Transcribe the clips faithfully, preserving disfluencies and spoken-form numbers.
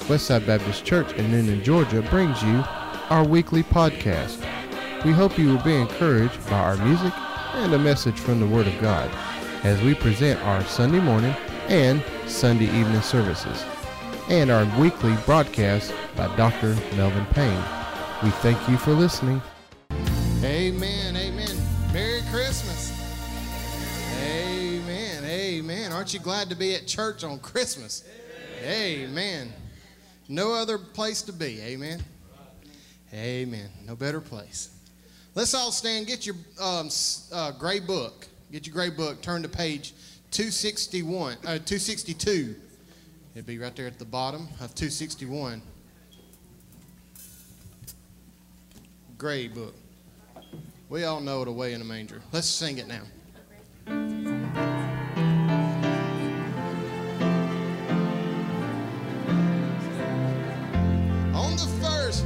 Westside Baptist Church in Noonan, Georgia brings you our weekly podcast. We hope you will be encouraged by our music and a message from the Word of God as we present our Sunday morning and Sunday evening services and our weekly broadcast by Doctor Melvin Payne. We thank you for listening. Amen, amen. Merry Christmas. Amen, amen. Aren't you glad to be at church on Christmas? Amen. No other place to be. Amen. Amen. No better place. Let's all stand. Get your um, uh, gray book. Get your gray book. Turn to page two sixty-one, uh, two sixty-two. It'll be right there at the bottom of two sixty-one. Gray book. We all know it, Away in a Manger. Let's sing it now. On the first,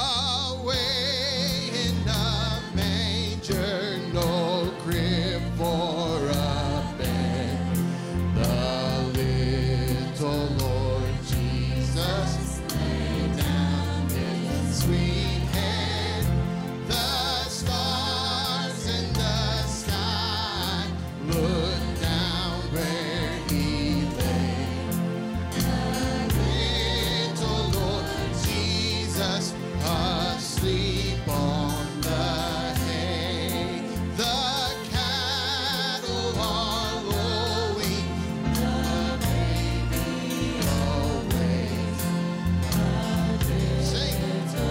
away in the manger, no crib for a bed, the little Lord Jesus lay down his sweet head. The stars in the sky look down where he lay. The little Lord Jesus asleep on the hay. The cattle are lowing, the baby awaits. Sing.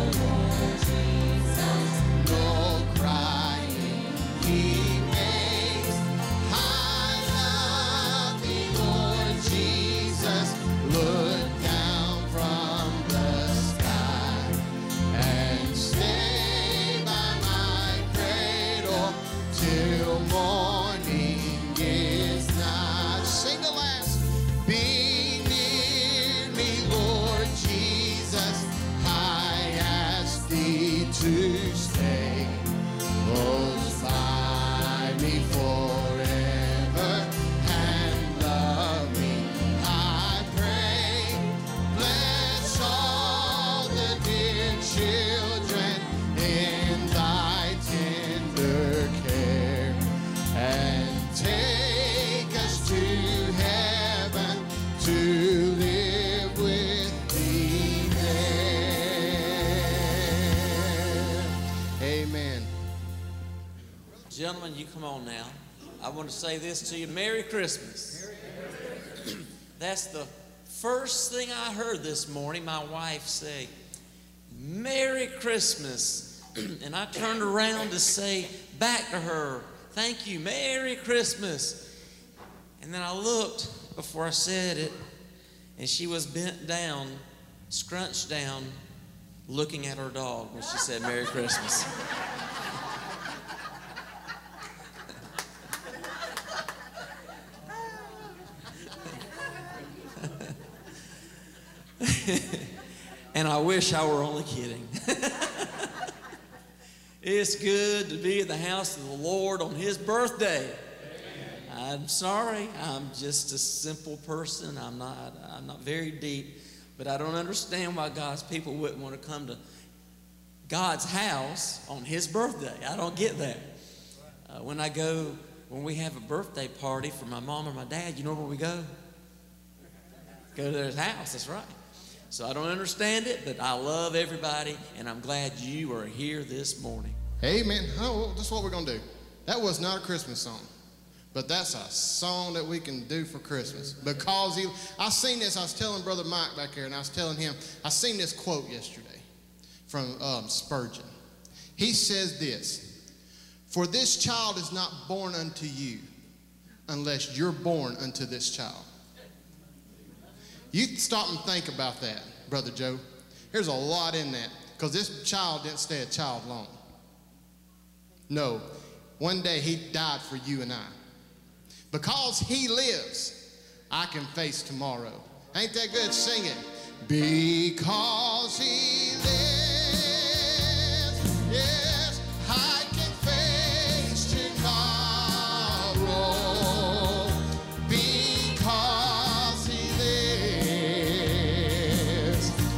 No crying he makes. I love thee, Lord Jesus. Look down from the sky and stay by my cradle till morning is nigh. Sing the last. Be near me, Lord Jesus. I ask thee to stay close by me forever and love me, I pray. Bless all the dear children in thy tender care and take us to heaven to live with thee there. Amen. Gentlemen, you come on now. I want to say this to you. Merry Christmas. That's the first thing I heard this morning, my wife say, Merry Christmas. And I turned around to say back to her, thank you, Merry Christmas. And then I looked before I said it, and she was bent down, scrunched down, looking at her dog when she said Merry Christmas. And I wish I were only kidding. It's good to be at the house of the Lord on His birthday. Amen. I'm sorry, I'm just a simple person. I'm not, I'm not very deep, but I don't understand why God's people wouldn't want to come to God's house on His birthday. I don't get that. Uh, when I go, when we have a birthday party for my mom or my dad, you know where we go? Go to their house, that's right. So I don't understand it, but I love everybody, and I'm glad you are here this morning. Amen. Oh, that's what we're going to do. That was not a Christmas song, but that's a song that we can do for Christmas. Because he, I seen this, I was telling Brother Mike back here, and I was telling him, I seen this quote yesterday from um, Spurgeon. He says this, for this child is not born unto you unless you're born unto this child. You stop and think about that, Brother Joe. There's a lot in that, because this child didn't stay a child long. No, one day he died for you and I. Because he lives, I can face tomorrow. Ain't that good? Sing it. Because he lives, yes, I can face tomorrow. Because he lives.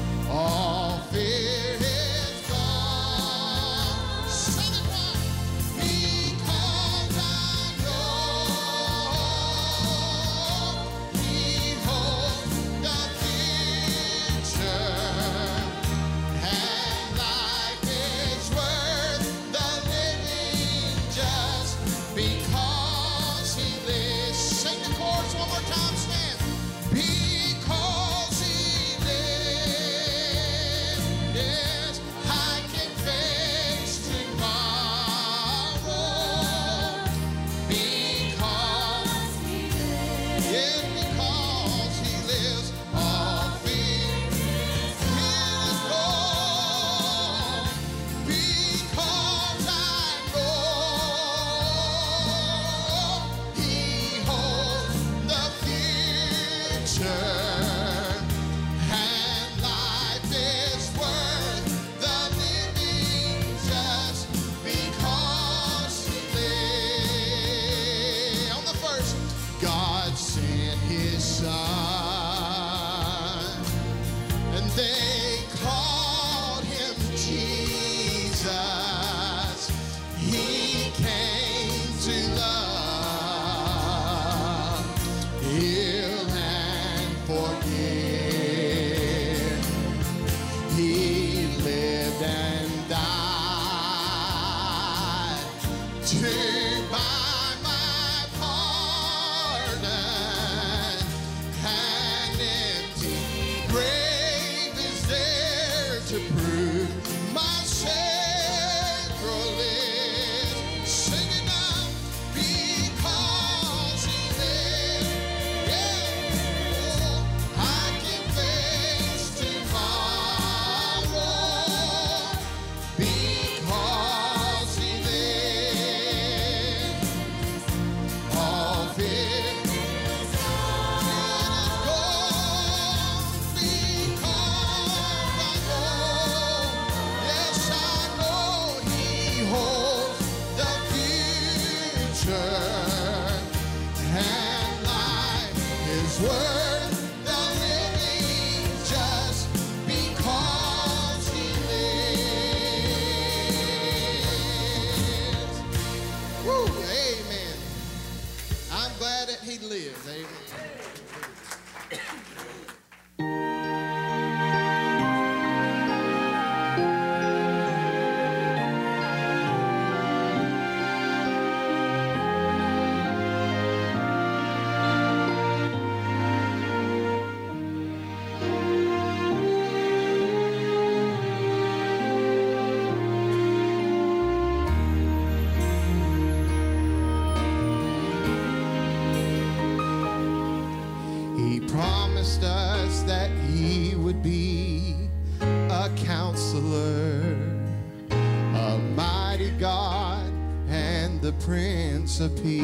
promised us that he would be a counselor, a mighty God, and the Prince of Peace.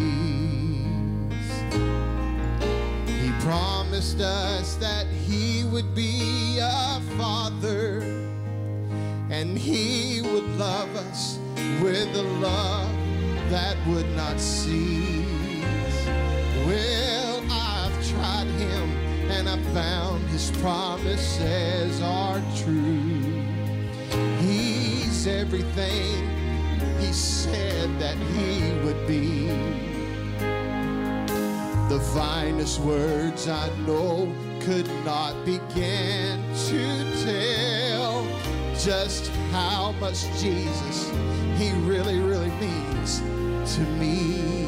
He promised us that he would be a father, and he would love us with a love that would not cease. Well, I've tried him and I found his promises are true. He's everything he said that he would be. The finest words I know could not begin to tell just how much Jesus he really, really means to me.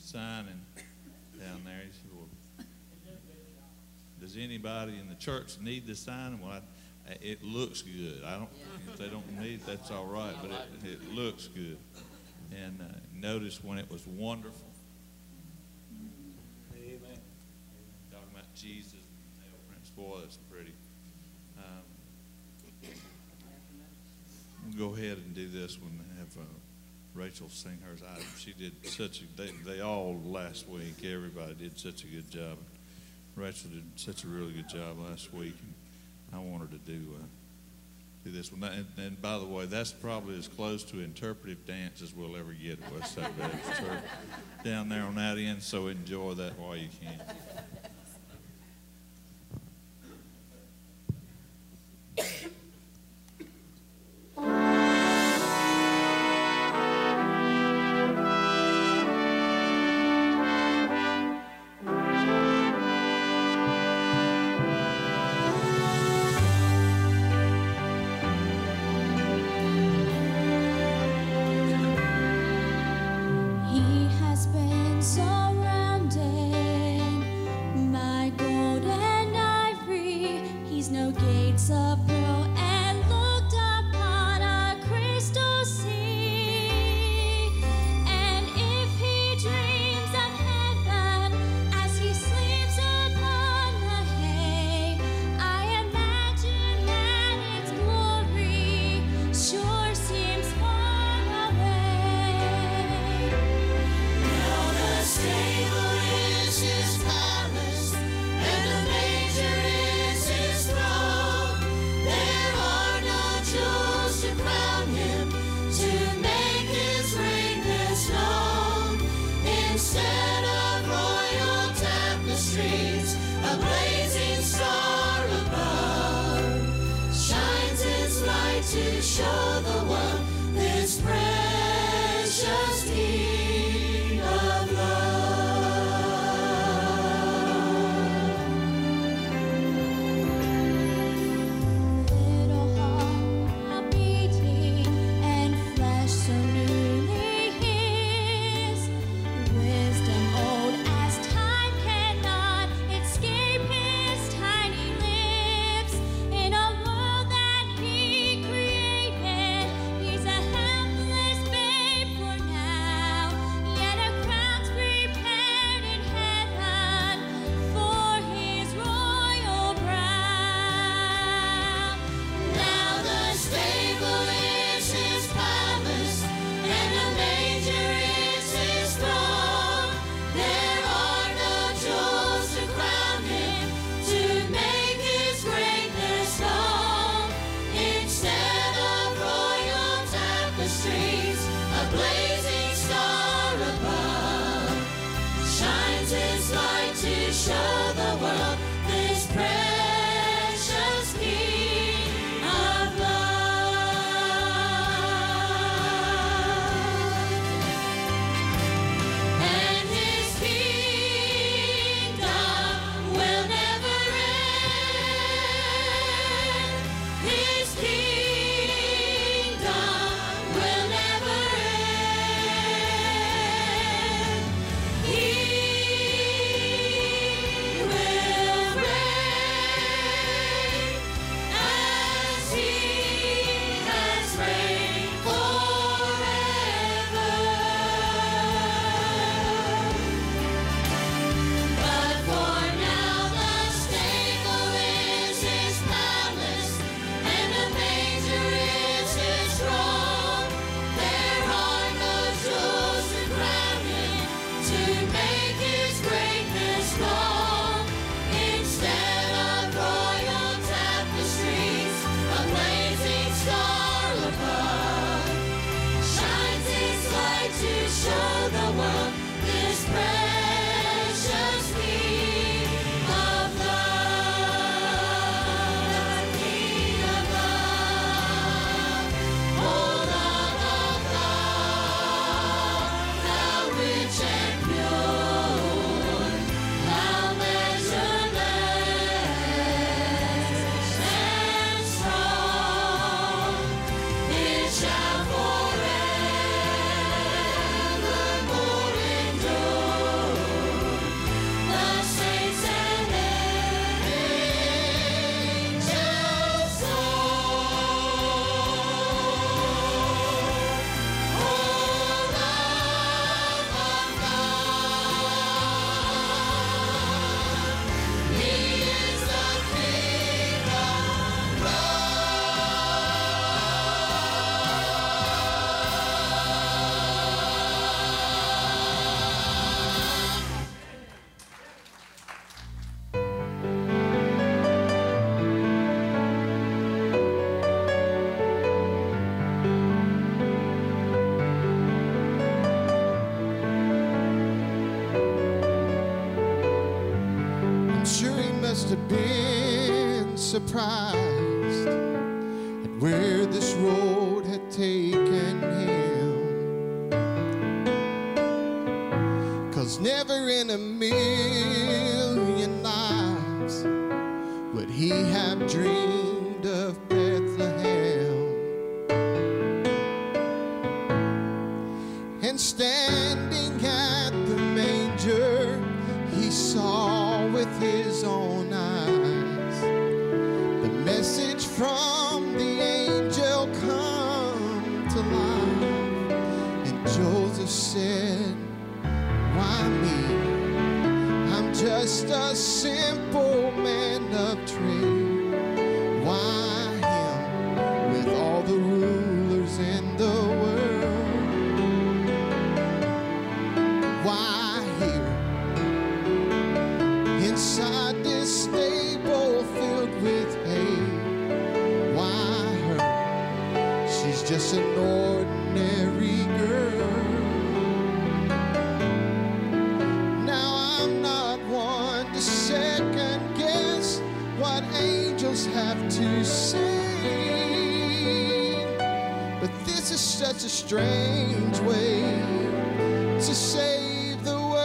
signing down there. He said, well, does anybody in the church need the sign? Well, I, it looks good. I don't. If they don't need it, that's all right. But it, it looks good. And uh, notice when it was wonderful. Amen. Talking about Jesus and nail prints. Boy, that's pretty. Um, we'll go ahead and do this one. Have uh, Rachel sing hers item. She did such a. They, they all last week. Everybody did such a good job. Rachel did such a really good job last week, and I want her to do uh, do this one. And, and by the way, that's probably as close to interpretive dance as we'll ever get at Westside Baptist Church down there on that end. So enjoy that while you can. He has been surrounded by gold and ivory. He's no gates of pearl and looked upon a crystal sea. And if he dreams of heaven as he sleeps upon the hay, I imagine that its glory sure seems far away. Now the stable is his palace, and the manger is his throne. There are no jewels to crown him, to make his greatness known. Instead of royal tapestries, a blazing star above shines its light to show the world this precious King of love. Little heart beating and flesh so newly his, wisdom old as time cannot escape his tiny lips. In a world that he created, he's a helpless babe for now. Yet a crown's prepared in heaven for his royal brow. Now the stable is his palace, and the manger is his throne. There are no jewels to crown him, to make his greatness known. Instead of royal tapestries, a blazing star above shines its light to show the world this precious King of love. And his kingdom will never end. His kingdom will never end. He will reign as he has reigned forever. But for now the stable is his palace, and the manger is his throne. There are no jewels to crown him, to make his greatness known. Instead of royal tapestries, a blazing star above shines its light to show the world this precious King of love. King of love, O love of God, how rich and pure, how must have been surprised at where this road had taken him. 'Cause never in a million lives would he have dreamed of Bethlehem. And standing at the manger, he saw with his own eyes the message from the angel come to life. And Joseph said, why me? I'm just a simple man of trade. Why him with all the rulers in the world? Why here inside this stable filled with hay? Why her? She's just an ordinary girl. Now I'm not one to second guess what angels have to say, but this is such a strange way to save the world.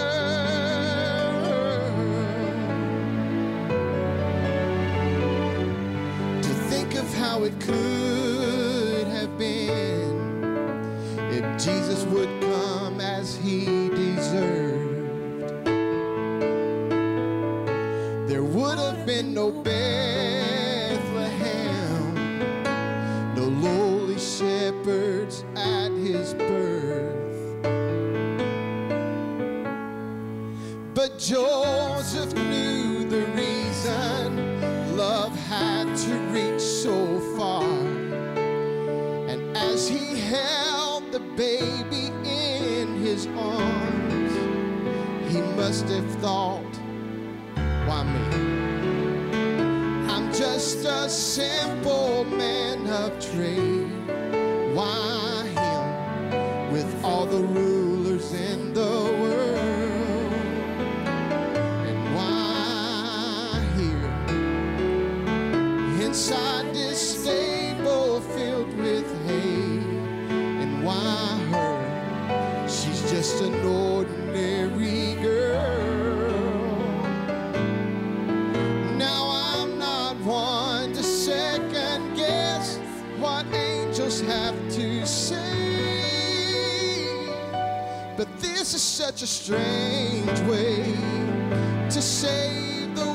To think of how it could have been if Jesus would come as he deserved. There would have been no Bethlehem, no lowly shepherds at his birth. But Joseph knew the reason love had to reach so far. And as he held the baby in his arms, he must have thought, why me? I'm just a simple man of trade. Why him with all the rulers in the world? And why here inside this stable filled with hay? And why her? She's just an ordinary girl. Now I'm not one to second guess what angels have to say, but this is such a strange way to save the world.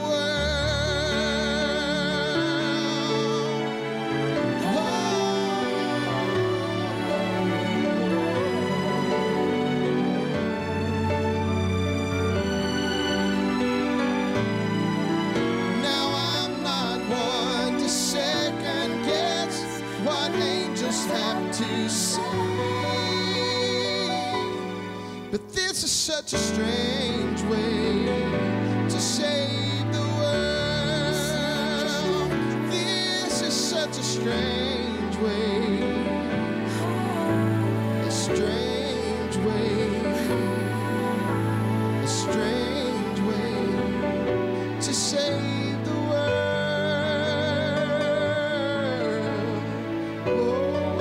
Now I'm not one to second guess what angels have to say, but this is such a strange way to save the world. This is such a strange way, a strange way, a strange way to save the world. Oh.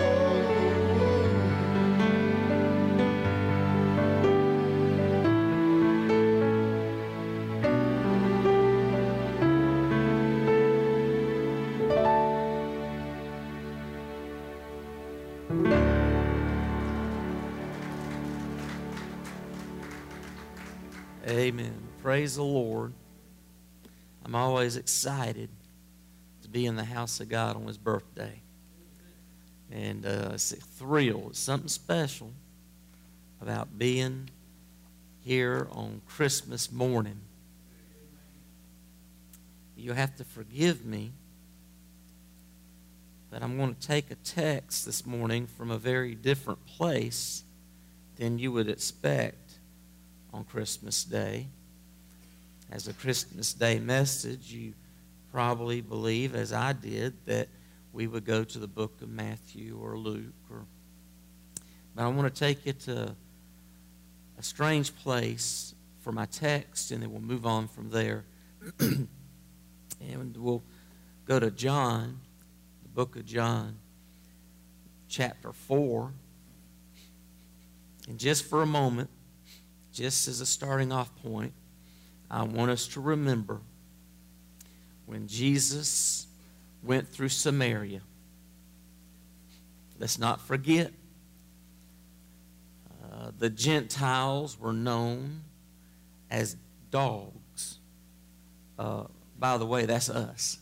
Amen. Praise the Lord. I'm always excited to be in the house of God on his birthday. And uh, it's a thrill. It's something special about being here on Christmas morning. You have to forgive me, but I'm going to take a text this morning from a very different place than you would expect on Christmas Day. As a Christmas Day message, you probably believe, as I did, that we would go to the book of Matthew or Luke. Or, but I want to take you to a strange place for my text, and then we'll move on from there. And we'll go to John, the book of John, chapter four. And just for a moment, just as a starting off point, I want us to remember when Jesus went through Samaria. Let's not forget, uh, the Gentiles were known as dogs. Uh, by the way, that's us.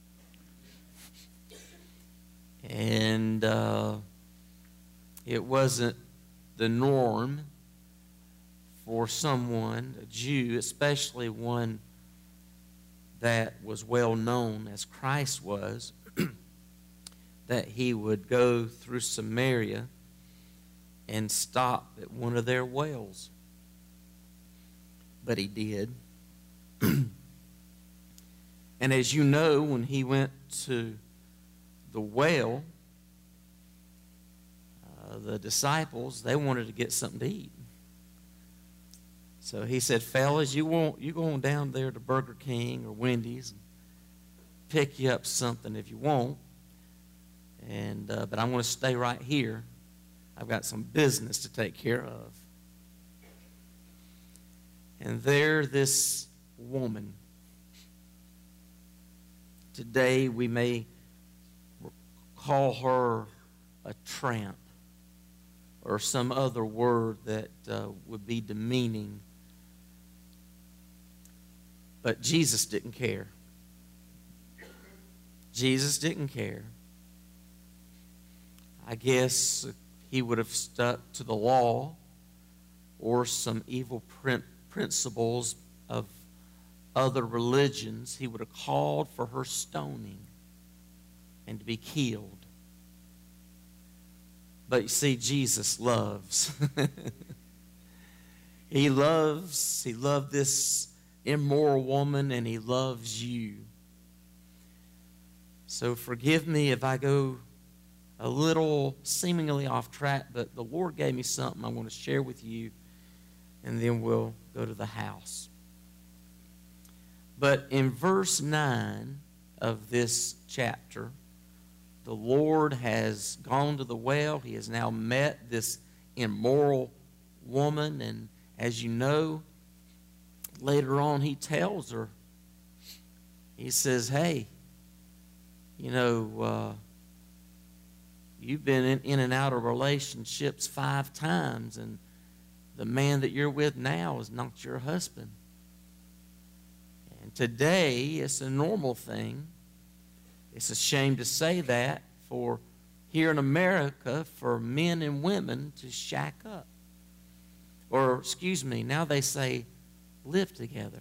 And uh, it wasn't the norm for someone, a Jew, especially one that was well known as Christ was, that he would go through Samaria and stop at one of their wells. But he did. And as you know, when he went to the well, uh, the disciples, they wanted to get something to eat. So he said, fellas, you want you go on down there to Burger King or Wendy's and pick you up something if you want. And uh, but I'm going to stay right here. I've got some business to take care of. And there, this woman. Today we may call her a tramp or some other word that uh, would be demeaning. But Jesus didn't care. Jesus didn't care. I guess he would have stuck to the law or some evil principles of other religions. He would have called for her stoning and to be killed. But you see, Jesus loves. He loves, he loved this immoral woman, and he loves you. So forgive me if I go a little seemingly off track, but the Lord gave me something I want to share with you, and then we'll go to the house. But in verse nine of this chapter, the Lord has gone to the well. He has now met this immoral woman, and as you know, later on he tells her, he says, hey, you know, uh, you've been in, in and out of relationships five times, and the man that you're with now is not your husband. And today, it's a normal thing. It's a shame to say that for here in America, for men and women to shack up. Or, excuse me, now they say live together.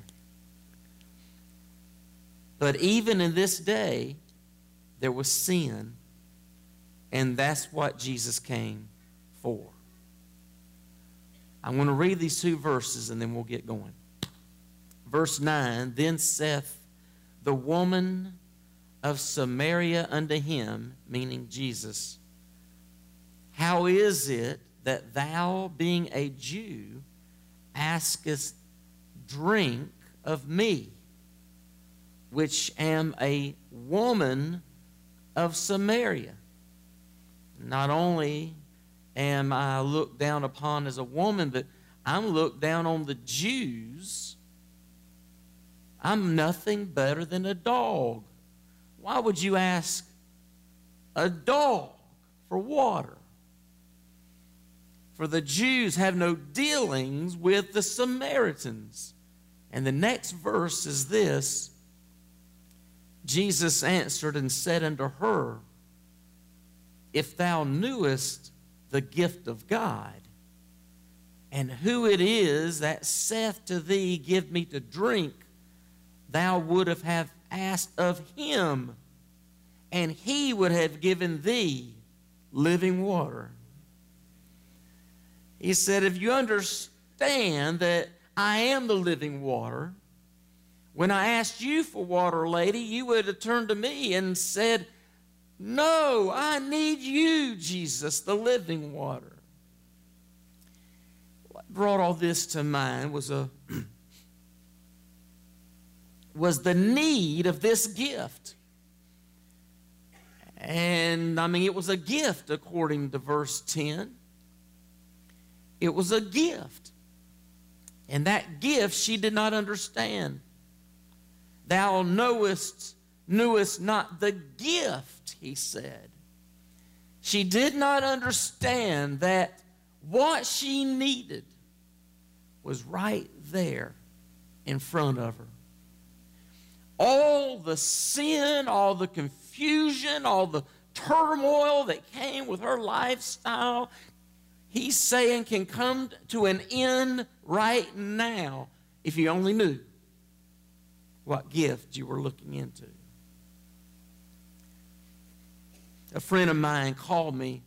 But even in this day, there was sin, and that's what Jesus came for. I'm going to read these two verses, and then we'll get going. Verse nine, then saith the woman of Samaria unto him, meaning Jesus, how is it that thou, being a Jew, askest drink of me, which am a woman of Samaria? Not only am I looked down upon as a woman, but I'm looked down on the Jews. I'm nothing better than a dog. Why would you ask a dog for water? For the Jews have no dealings with the Samaritans. And the next verse is this. Jesus answered and said unto her, if thou knewest the gift of God, and who it is that saith to thee, give me to drink, thou would have, have asked of him, and he would have given thee living water. He said, if you understand that I am the living water, when I asked you for water, lady, you would have turned to me and said, no, I need you, Jesus, the living water. What brought all this to mind was a was the need of this gift. And, I mean, it was a gift according to verse ten. It was a gift. And that gift she did not understand. Thou knowest, knewest not the gift, he said. She did not understand that what she needed was right there in front of her. All the sin, all the confusion, all the turmoil that came with her lifestyle, he's saying can come to an end right now if you only knew what gift you were looking into. A friend of mine called me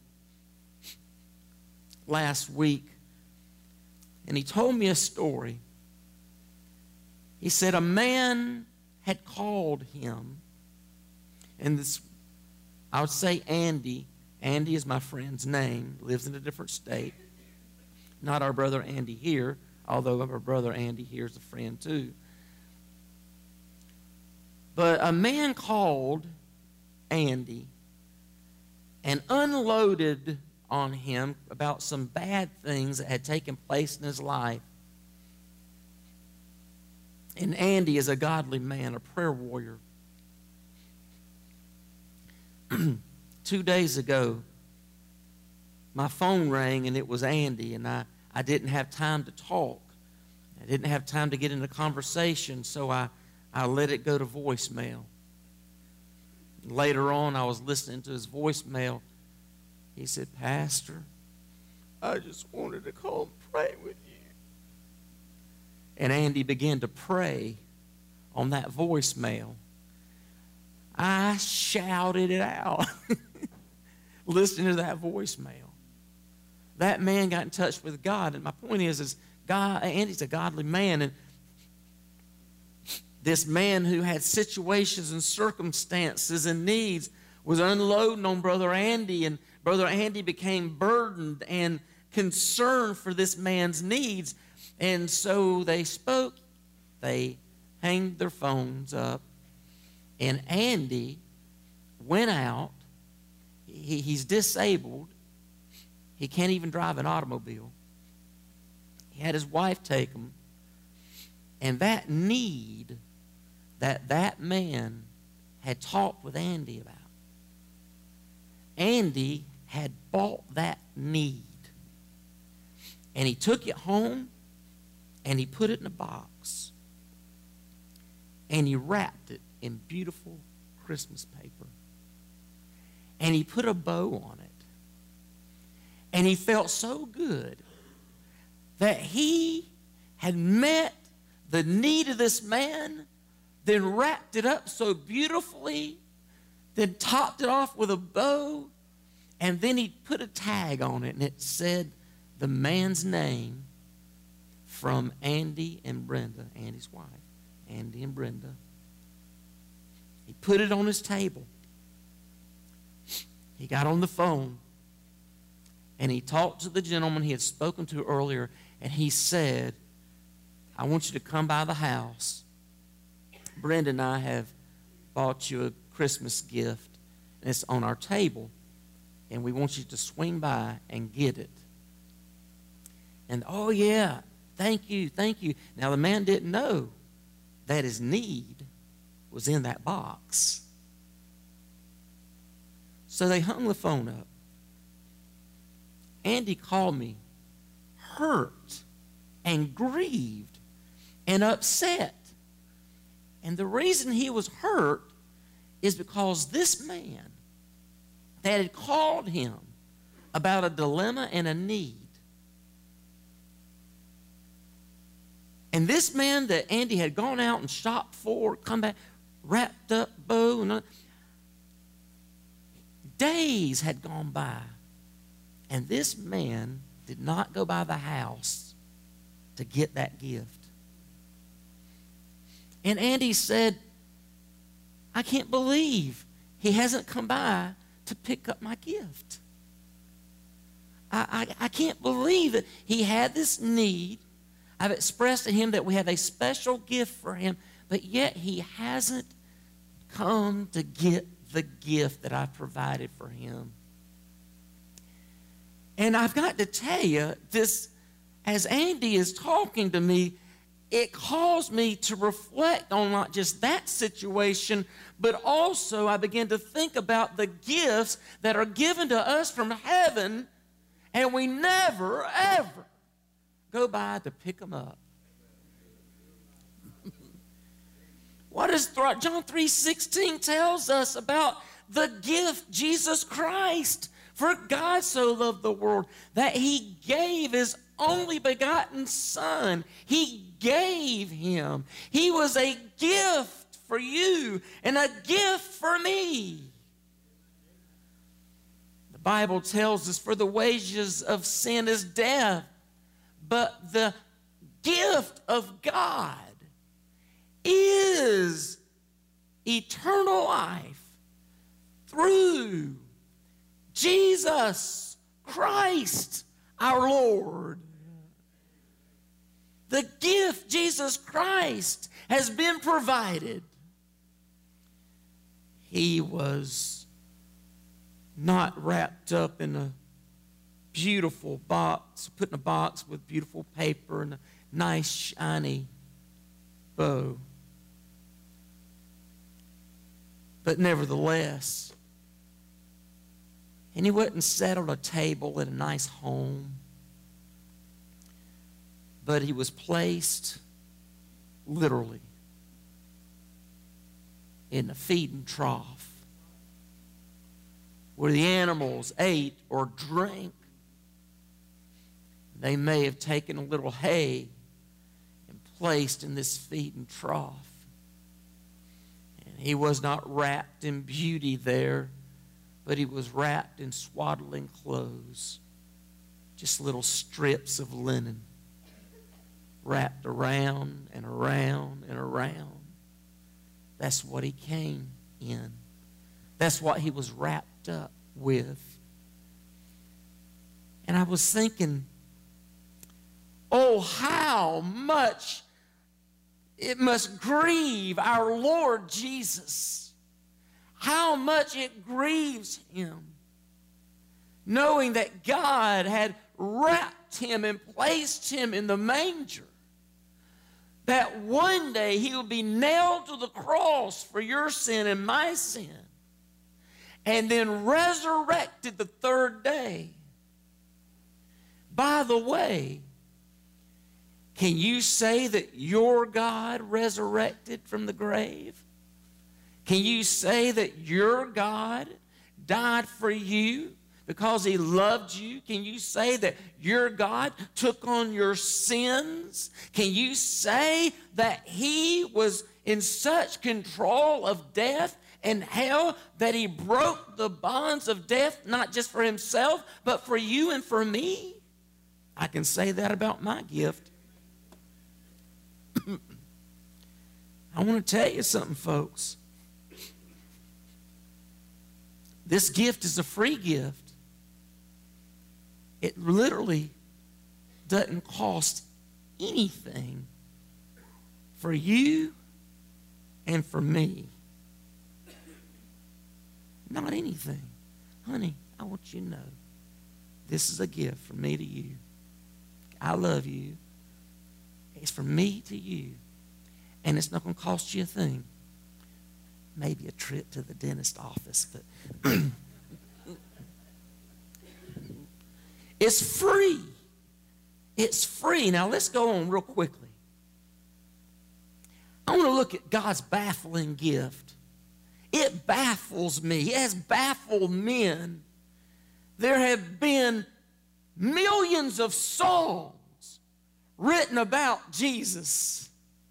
last week, and he told me a story. He said a man had called him, and this, I would say Andy. Andy is my friend's name, lives in a different state. Not our brother Andy here, although our brother Andy here is a friend too. But a man called Andy and unloaded on him about some bad things that had taken place in his life. And Andy is a godly man, a prayer warrior. Two days ago, my phone rang and it was Andy, and I, I didn't have time to talk. I didn't have time to get into conversation, so I, I let it go to voicemail. Later on, I was listening to his voicemail. He said, Pastor, I just wanted to call and pray with you. And Andy began to pray on that voicemail. I shouted it out listening to that voicemail. That man got in touch with God. And my point is, is God, Andy's a godly man. And this man who had situations and circumstances and needs was unloading on Brother Andy, and Brother Andy became burdened and concerned for this man's needs. And so they spoke, they hanged their phones up, and Andy went out. He, he's disabled. He can't even drive an automobile. He had his wife take him. And that need that that man had talked with Andy about, Andy had bought that need. And he took it home and he put it in a box. And he wrapped it in beautiful Christmas paper. And he put a bow on it. And he felt so good that he had met the need of this man, then wrapped it up so beautifully, then topped it off with a bow, and then he put a tag on it, and it said the man's name from Andy and Brenda, Andy's wife, Andy and Brenda. He put it on his table. He got on the phone, and he talked to the gentleman he had spoken to earlier, and he said, I want you to come by the house. Brenda and I have bought you a Christmas gift, and it's on our table, and we want you to swing by and get it. And, oh, yeah, thank you, thank you. Now, the man didn't know that his need was in that box. So they hung the phone up. Andy called me hurt and grieved and upset. And the reason he was hurt is because this man that had called him about a dilemma and a need, and this man that Andy had gone out and shopped for, come back, wrapped up, bow, and days had gone by, and this man did not go by the house to get that gift. And Andy said, I can't believe he hasn't come by to pick up my gift. I, I, I can't believe that he had this need. I've expressed to him that we have a special gift for him, but yet he hasn't come to get the gift that I provided for him. And I've got to tell you, this, as Andy is talking to me, it caused me to reflect on not just that situation, but also I began to think about the gifts that are given to us from heaven, and we never, ever go by to pick them up. What does John three sixteen tells us about the gift, Jesus Christ? For God so loved the world that he gave his only begotten Son. He gave him. He was a gift for you and a gift for me. The Bible tells us, for the wages of sin is death, but the gift of God is eternal life through Jesus Christ our Lord. The gift, Jesus Christ, has been provided. He was not wrapped up in a beautiful box, put in a box with beautiful paper and a nice shiny bow. But nevertheless, and he wasn't set on a table in a nice home, but he was placed literally in a feeding trough where the animals ate or drank. They may have taken a little hay and placed in this feeding trough. And he was not wrapped in beauty there, but he was wrapped in swaddling clothes, just little strips of linen wrapped around and around and around. That's what he came in. That's what he was wrapped up with. And I was thinking, oh, how much it must grieve our Lord Jesus. How much it grieves him, knowing that God had wrapped him and placed him in the manger, that one day he would be nailed to the cross for your sin and my sin, and then resurrected the third day. By the way, can you say that your God resurrected from the grave? Can you say that your God died for you because he loved you? Can you say that your God took on your sins? Can you say that he was in such control of death and hell that he broke the bonds of death, not just for himself, but for you and for me? I can say that about my gift. I want to tell you something, folks. This gift is a free gift. It literally doesn't cost anything for you and for me. Not anything. Honey, I want you to know this is a gift from me to you. I love you. It's from me to you. And it's not going to cost you a thing. Maybe a trip to the dentist office, but it's free. It's free. Now let's go on real quickly. I want to look at God's baffling gift. It baffles me. It has baffled men. There have been millions of songs written about Jesus,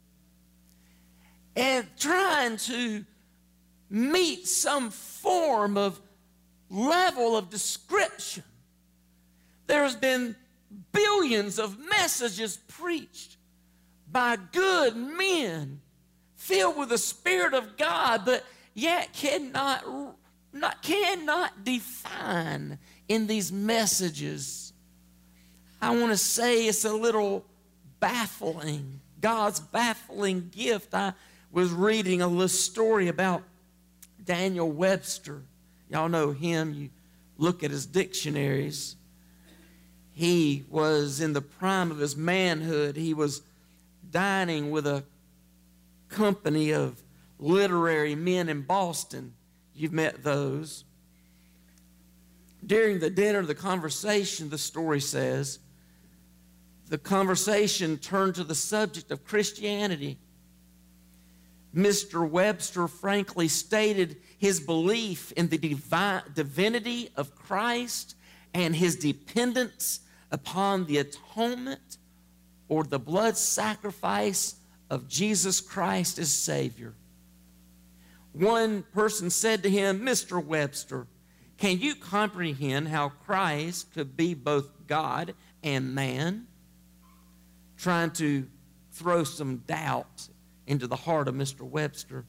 and trying to meet some form of level of description. There's been billions of messages preached by good men filled with the Spirit of God, but yet cannot, not, cannot define in these messages. I want to say it's a little baffling. God's baffling gift. I was reading a little story about Daniel Webster. Y'all know him. You look at his dictionaries. He was in the prime of his manhood. He was dining with a company of literary men in Boston. You've met those. During the dinner, the conversation, the story says, the conversation turned to the subject of Christianity. Mister Webster frankly stated his belief in the divine, divinity of Christ and his dependence upon the atonement or the blood sacrifice of Jesus Christ as Savior. One person said to him, Mister Webster, can you comprehend how Christ could be both God and man? Trying to throw some doubt into the heart of Mister Webster.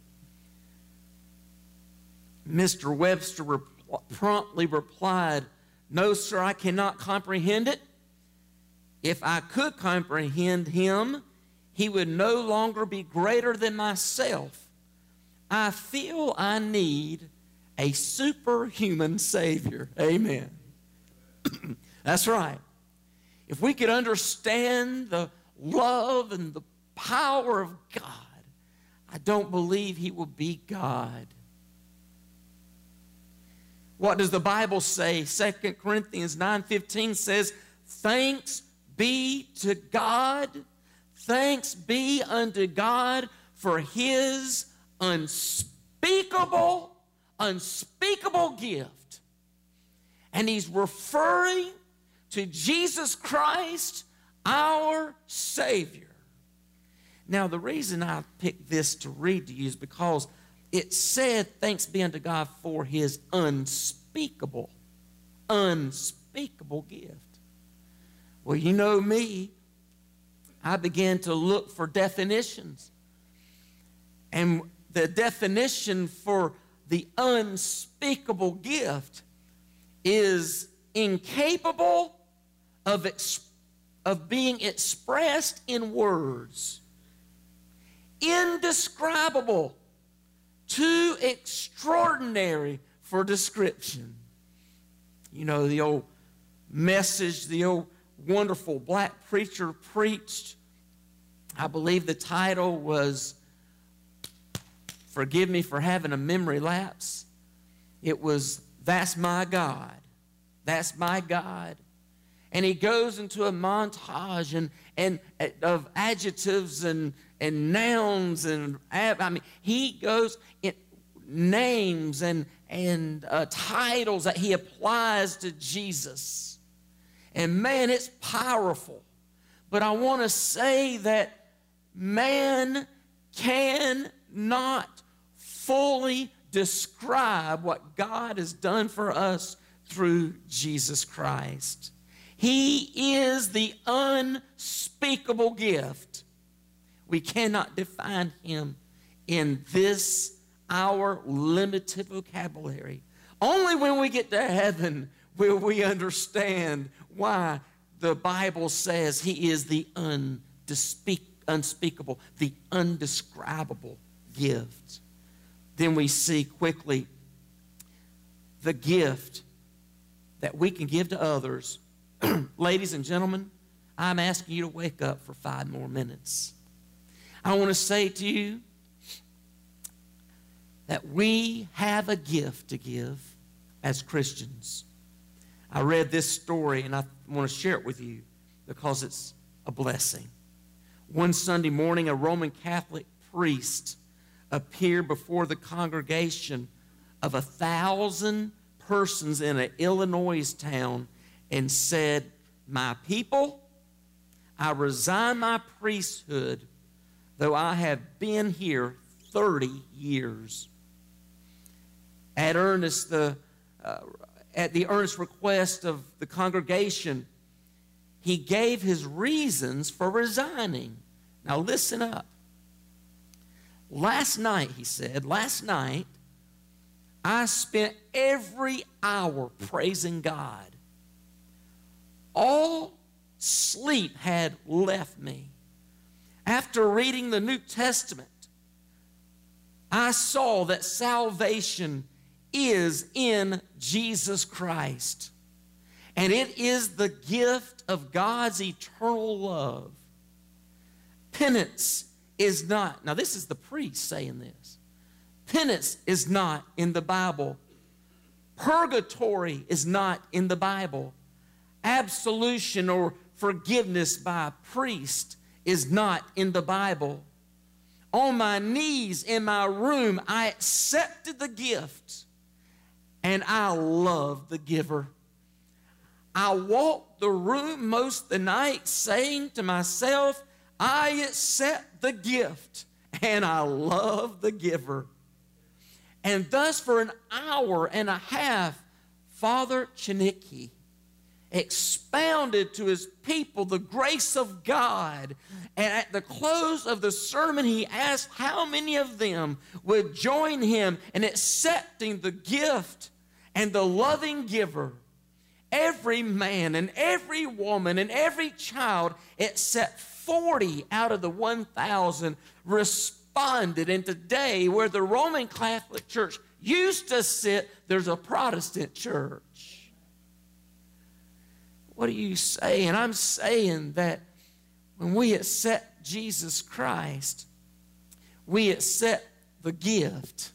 Mister Webster rep- promptly replied, no, sir, I cannot comprehend it. If I could comprehend him, he would no longer be greater than myself. I feel I need a superhuman Savior. Amen. That's right. If we could understand the love and the power of God, I don't believe he will be God. What does the Bible say? Second Corinthians nine fifteen says, thanks be to God, thanks be unto God for his unspeakable, unspeakable gift. And he's referring to Jesus Christ, our Savior. Now, the reason I picked this to read to you is because it said, thanks be unto God for his unspeakable, unspeakable gift. Well, you know me, I began to look for definitions. And the definition for the unspeakable gift is incapable of, ex- of being expressed in words, indescribable, too extraordinary for description. You know, the old message, the old wonderful black preacher preached. I believe the title was, forgive me for having a memory lapse. It was, That's My God. That's my God. And he goes into a montage and, and of adjectives and, and nouns and, I mean, he goes in names and, and uh, titles that he applies to Jesus. And man, it's powerful. But I want to say that man cannot fully describe what God has done for us through Jesus Christ. He is the unspeakable gift. We cannot define him in this, our limited vocabulary. Only when we get to heaven will we understand why the Bible says he is the undespeak, unspeakable, the undescribable gift. Then we see quickly the gift that we can give to others. Ladies and gentlemen, I'm asking you to wake up for five more minutes. I want to say to you that we have a gift to give as Christians. I read this story and I want to share it with you because it's a blessing. One Sunday morning, a Roman Catholic priest appeared before the congregation of a thousand persons in an Illinois town and said, my people, I resign my priesthood, though I have been here thirty years. At earnest, the, uh, at the earnest request of the congregation, he gave his reasons for resigning. Now listen up. Last night, he said, last night, I spent every hour praising God. All sleep had left me. After reading the New Testament, I saw that salvation is in Jesus Christ. And it is the gift of God's eternal love. Penance is not, now this is the priest saying this. Penance is not in the Bible. Purgatory is not in the Bible. Absolution or forgiveness by a priest is not in the Bible. On my knees in my room, I accepted the gift, and I loved the giver. I walked the room most of the night saying to myself, I accept the gift, and I love the giver. And thus for an hour and a half, Father Chinicki expounded to his people the grace of God. And at the close of the sermon, he asked how many of them would join him in accepting the gift and the loving giver. Every man and every woman and every child except forty out of the one thousand responded. And today, where the Roman Catholic Church used to sit, there's a Protestant church. What are you saying? I'm saying that when we accept Jesus Christ, we accept the gift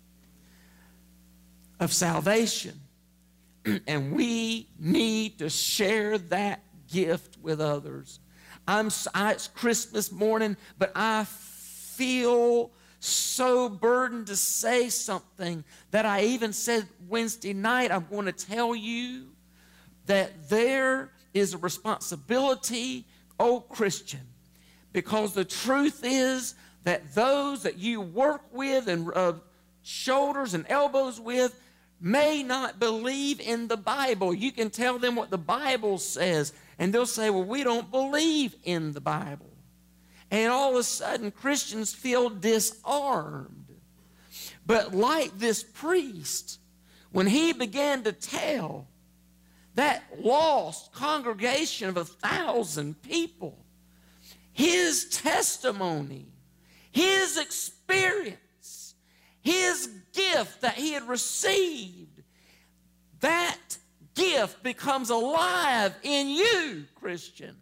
of salvation. And we need to share that gift with others. I'm, I, it's Christmas morning, but I feel so burdened to say something that I even said Wednesday night. I'm going to tell you that there is a responsibility, oh Christian, because the truth is that those that you work with and rub shoulders and elbows with may not believe in the Bible. You can tell them what the Bible says, and they'll say, well, we don't believe in the Bible. And all of a sudden, Christians feel disarmed. But like this priest, when he began to tell that lost congregation of a thousand people his testimony, his experience, his gift that he had received, that gift becomes alive in you, Christian.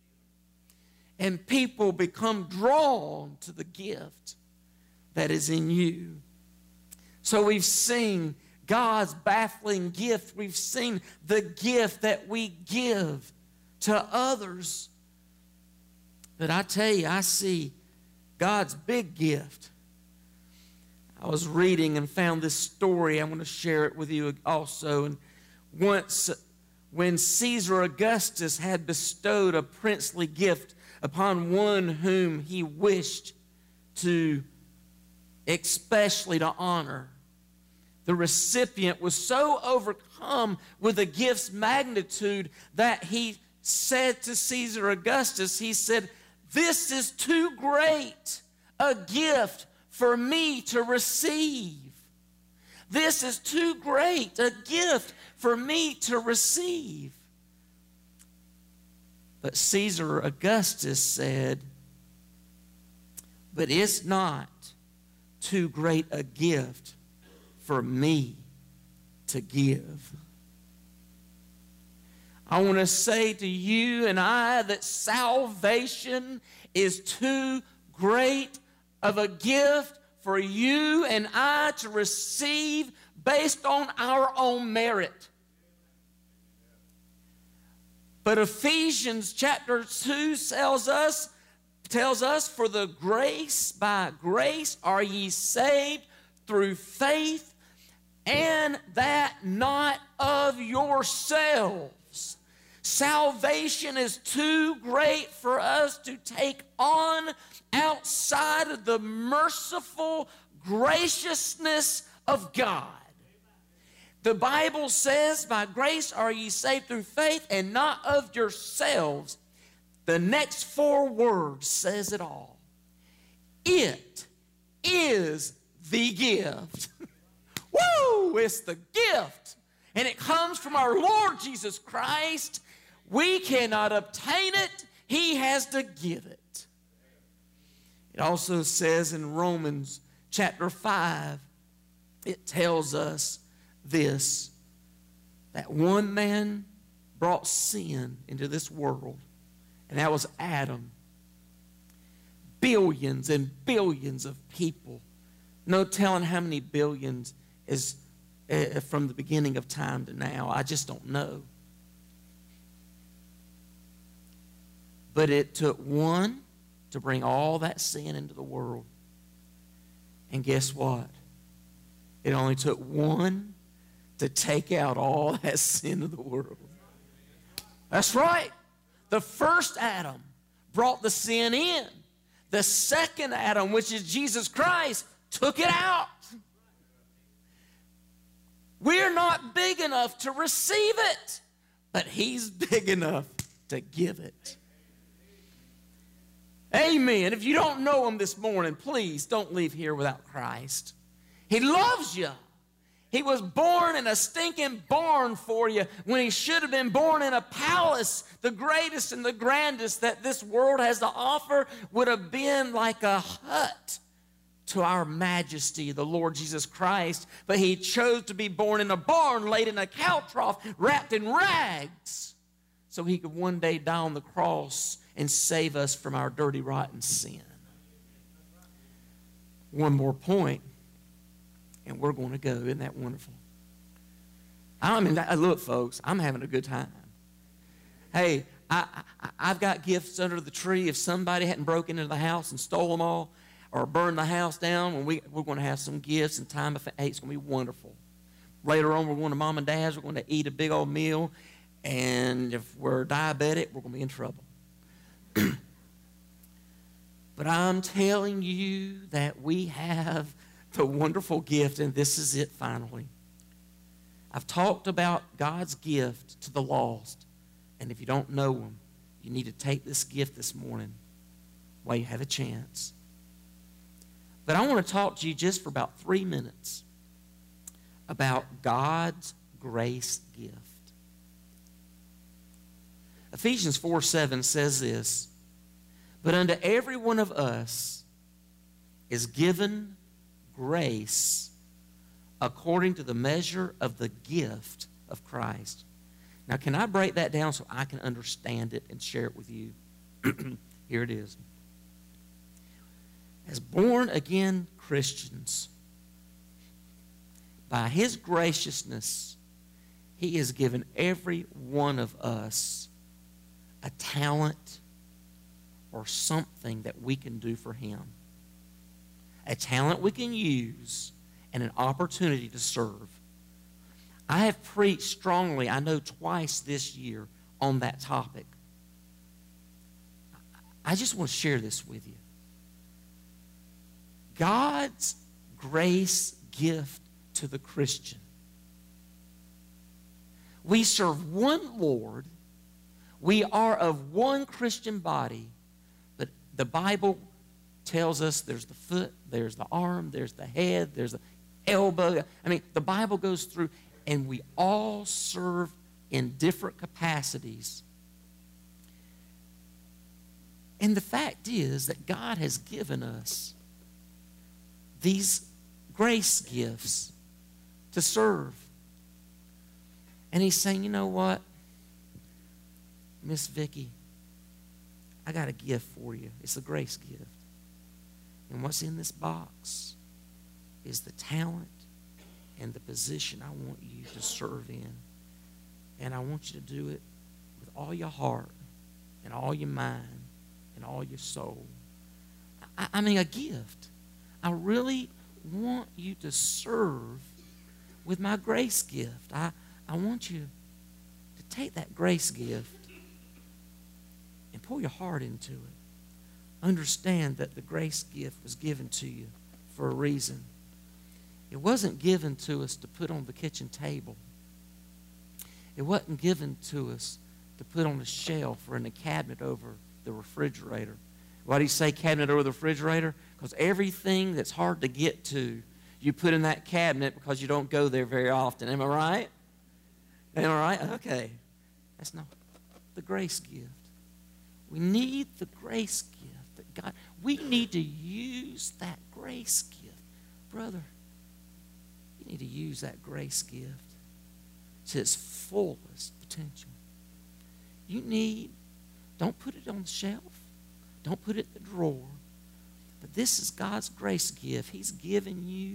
And people become drawn to the gift that is in you. So we've seen God's baffling gift. We've seen the gift that we give to others. But I tell you, I see God's big gift. I was reading and found this story. I'm going to share it with you also. And once, when Caesar Augustus had bestowed a princely gift upon one whom he wished to especially to honor, the recipient was so overcome with the gift's magnitude that he said to Caesar Augustus, he said, "This is too great a gift for me to receive. This is too great a gift for me to receive." But Caesar Augustus said, "But it's not too great a gift for me to give." I want to say to you and I that salvation is too great of a gift for you and I to receive based on our own merit. But Ephesians chapter two tells us, tells us, for the grace, by grace are ye saved through faith, and that not of yourselves. Salvation is too great for us to take on outside of the merciful graciousness of God. The Bible says, by grace are ye saved through faith, and not of yourselves. The next four words says it all. It is the gift. Woo! It's the gift. And it comes from our Lord Jesus Christ. We cannot obtain it. He has to give it. It also says in Romans chapter five, it tells us this, that one man brought sin into this world, and that was Adam. Billions and billions of people. No telling how many billions is uh, from the beginning of time to now. I just don't know. But it took one to bring all that sin into the world. And guess what? It only took one to take out all that sin of the world. That's right. The first Adam brought the sin in. The second Adam, which is Jesus Christ, took it out. We're not big enough to receive it, but He's big enough to give it. Amen. If you don't know Him this morning, please don't leave here without Christ. He loves you. He was born in a stinking barn for you when He should have been born in a palace. The greatest and the grandest that this world has to offer would have been like a hut to our majesty, the Lord Jesus Christ. But He chose to be born in a barn, laid in a cow trough, wrapped in rags, so He could one day die on the cross and save us from our dirty, rotten sin. One more point, and we're going to go. Isn't that wonderful? I mean, look, folks, I'm having a good time. Hey, I, I, I've got gifts under the tree. If somebody hadn't broken into the house and stole them all or burned the house down, when we, we're going to have some gifts and time. Of, hey, it's going to be wonderful. Later on, we're going to Mom and Dad's. We're going to eat a big old meal. And if we're diabetic, we're going to be in trouble. But I'm telling you that we have the wonderful gift, and this is it finally. I've talked about God's gift to the lost, and if you don't know Him, you need to take this gift this morning while you have a chance. But I want to talk to you just for about three minutes about God's grace gift. Ephesians four seven says this, but unto every one of us is given grace according to the measure of the gift of Christ. Now, can I break that down so I can understand it and share it with you? Here it is. As born-again Christians, by His graciousness, He has given every one of us a talent or something that we can do for Him. A talent we can use and an opportunity to serve. I have preached strongly, I know twice this year, on that topic. I just want to share this with you. God's grace gift to the Christian. We serve one Lord. We are of one Christian body, but the Bible tells us there's the foot, there's the arm, there's the head, there's the elbow. I mean, the Bible goes through, and we all serve in different capacities. And the fact is that God has given us these grace gifts to serve. And He's saying, you know what? Miss Vicki, I got a gift for you. It's a grace gift. And what's in this box is the talent and the position I want you to serve in. And I want you to do it with all your heart and all your mind and all your soul. I, I mean, a gift. I really want you to serve with my grace gift. I, I want you to take that grace gift and pour your heart into it. Understand that the grace gift was given to you for a reason. It wasn't given to us to put on the kitchen table. It wasn't given to us to put on a shelf or in a cabinet over the refrigerator. Why do you say cabinet over the refrigerator? Because everything that's hard to get to, you put in that cabinet because you don't go there very often. Am I right? Am I right? Okay. That's not the grace gift. We need the grace gift that God, we need to use that grace gift brother, you need to use that grace gift to its fullest potential. You need, don't put it on the shelf. Don't put it in the drawer. But this is God's grace gift. He's given you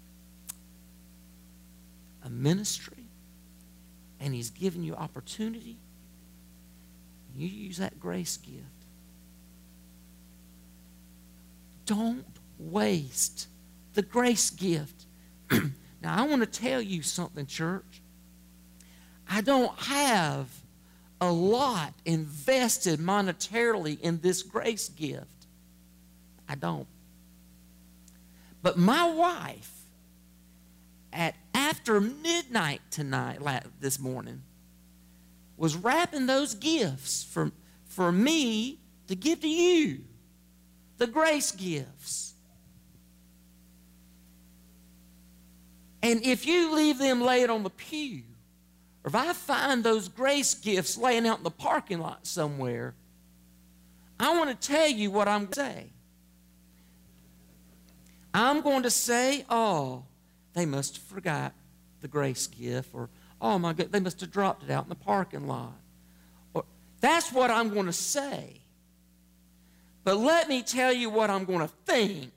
a ministry, and He's given you opportunity. You use that grace gift. Don't waste the grace gift. Now, I want to tell you something, church. I don't have a lot invested monetarily in this grace gift. I don't. But my wife, at after midnight tonight, this morning, was wrapping those gifts for, for me to give to you. The grace gifts. And if you leave them laid on the pew, or if I find those grace gifts laying out in the parking lot somewhere, I want to tell you what I'm going to say. I'm going to say, oh, they must have forgot the grace gift, or, oh my God, they must have dropped it out in the parking lot. Or, that's what I'm going to say. But let me tell you what I'm going to think.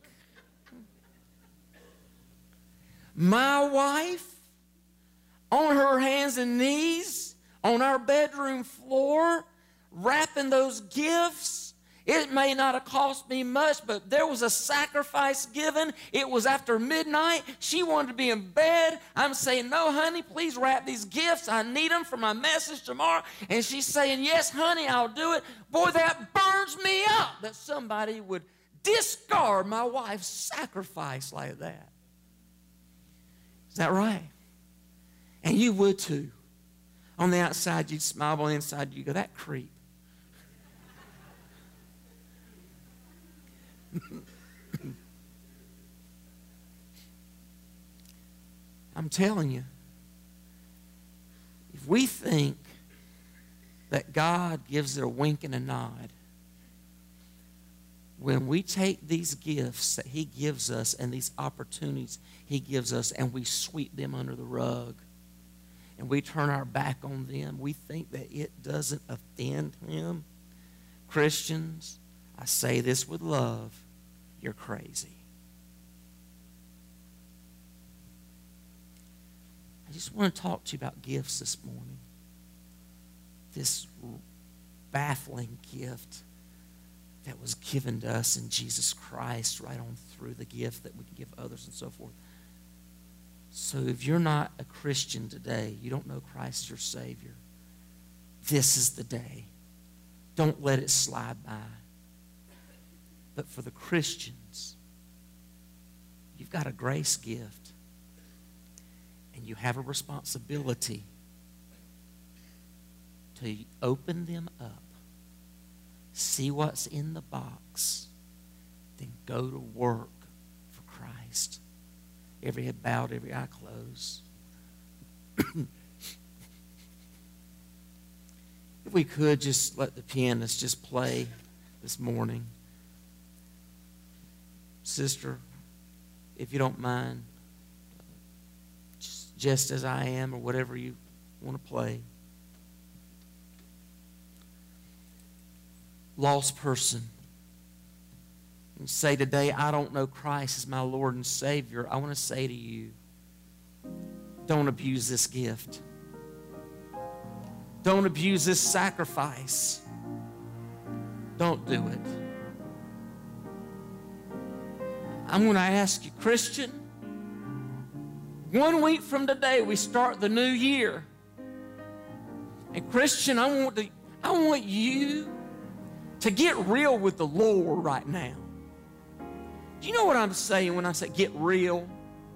My wife, on her hands and knees, on our bedroom floor, wrapping those gifts. It may not have cost me much, but there was a sacrifice given. It was after midnight. She wanted to be in bed. I'm saying, no, honey, please wrap these gifts. I need them for my message tomorrow. And she's saying, yes, honey, I'll do it. Boy, that burns me up that somebody would discard my wife's sacrifice like that. Is that right? And you would too. On the outside, you'd smile. On the inside, you'd go, that creep. I'm telling you, if we think that God gives it a wink and a nod, when we take these gifts that He gives us and these opportunities He gives us and we sweep them under the rug and we turn our back on them, we think that it doesn't offend Him. Christians, I say this with love, you're crazy. I just want to talk to you about gifts this morning. This baffling gift that was given to us in Jesus Christ, right on through the gift that we can give others and so forth. So if you're not a Christian today, you don't know Christ as your Savior, this is the day. Don't let it slide by. But for the Christians, you've got a grace gift. And you have a responsibility to open them up, see what's in the box, then go to work for Christ. Every head bowed, every eye closed. If we could just let the pianist just play this morning. Sister, if you don't mind, just, just as I am or whatever you want to play. Lost person. And say today, I don't know Christ as my Lord and Savior. I want to say to you, don't abuse this gift. Don't abuse this sacrifice. Don't do it. I'm going to ask you, Christian, one week from today, we start the new year. And Christian, I want to, I want you to get real with the Lord right now. Do you know what I'm saying when I say get real?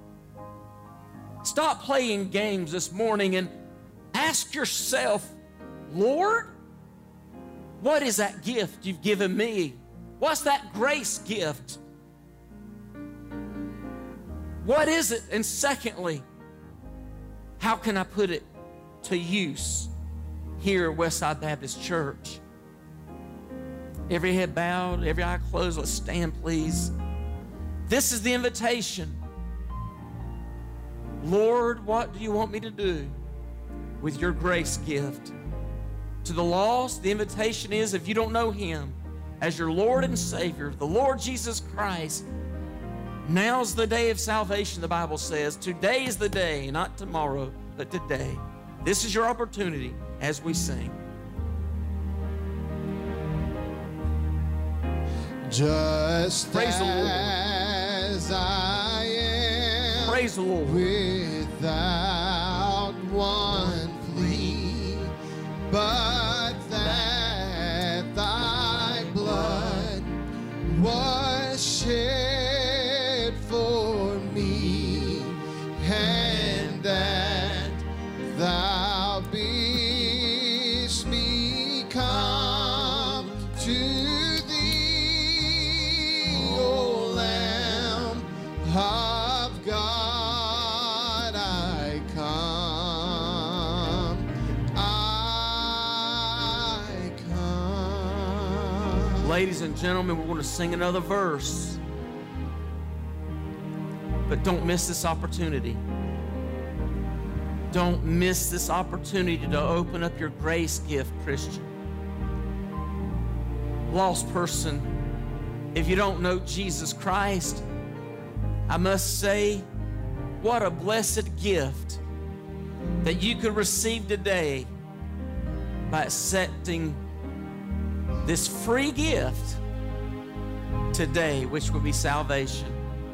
Stop playing games this morning and ask yourself, Lord, what is that gift you've given me? What's that grace gift? What is it? And secondly, how can I put it to use here at Westside Baptist Church? Every head bowed, every eye closed. Let's stand, please. This is the invitation. Lord, what do you want me to do with your grace gift? To the lost, the invitation is, if you don't know him as your Lord and Savior, the Lord Jesus Christ, now's the day of salvation, the Bible says. Today is the day, not tomorrow, but today. This is your opportunity as we sing. Just Praise the Lord. as I am, Praise the Lord. without one plea, but that thy blood was shed for me, and that thou bidst me come to thee, O Lamb of God, I come, I come. Ladies and gentlemen, we're going to sing another verse. But don't miss this opportunity. Don't miss this opportunity to open up your grace gift, Christian. Lost person, if you don't know Jesus Christ, I must say, what a blessed gift that you could receive today by accepting this free gift today, which will be salvation.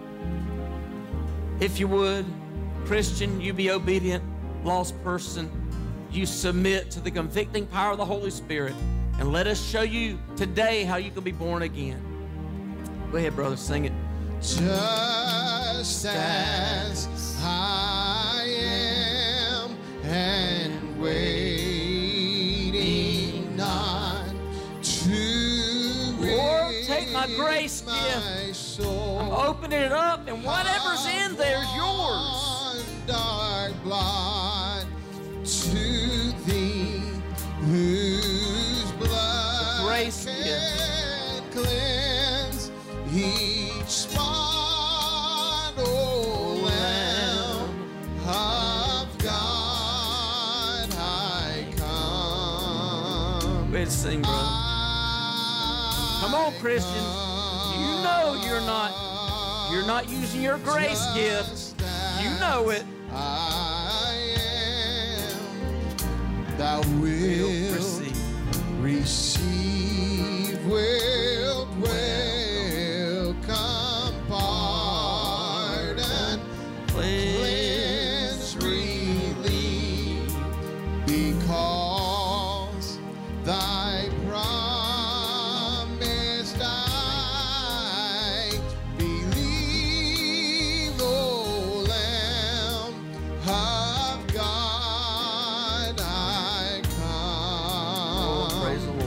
If you would, Christian, you be obedient. Lost person, you submit to the convicting power of the Holy Spirit, and let us show you today how you can be born again. Go ahead, brother, sing it. Just as I am, and waiting not to Lord, take my grace my gift. soul. I'm opening it up, and whatever's in there is yours. Dark blood to thee, whose blood Grace can gift. cleanse each spot, O Lamb of God, I come. Go ahead and sing, brother. Come on, Christian. You know you're not you're not using your grace gift. You know it. I am. Thou wilt Receive. receive, wilt welcome, pardon, cleanse, relieve, because thy promise I believe, O Lamb of God, I come. Oh, praise the Lord.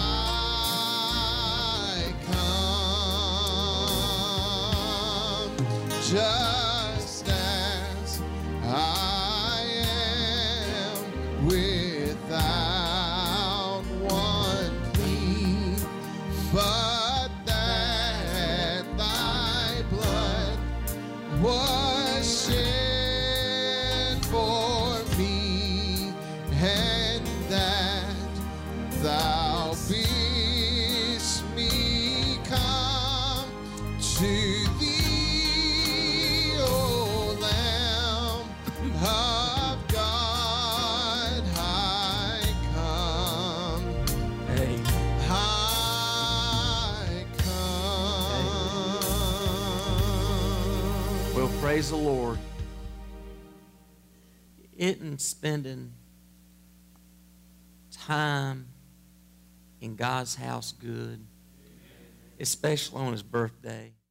I come, just as I am, without one plea, but that thy blood was shed for me, and that thou bidst me come to thee, O Lamb of God, I come, Hey. I come. Well, praise the Lord. Isn't spending time in God's house good, especially on his birthday?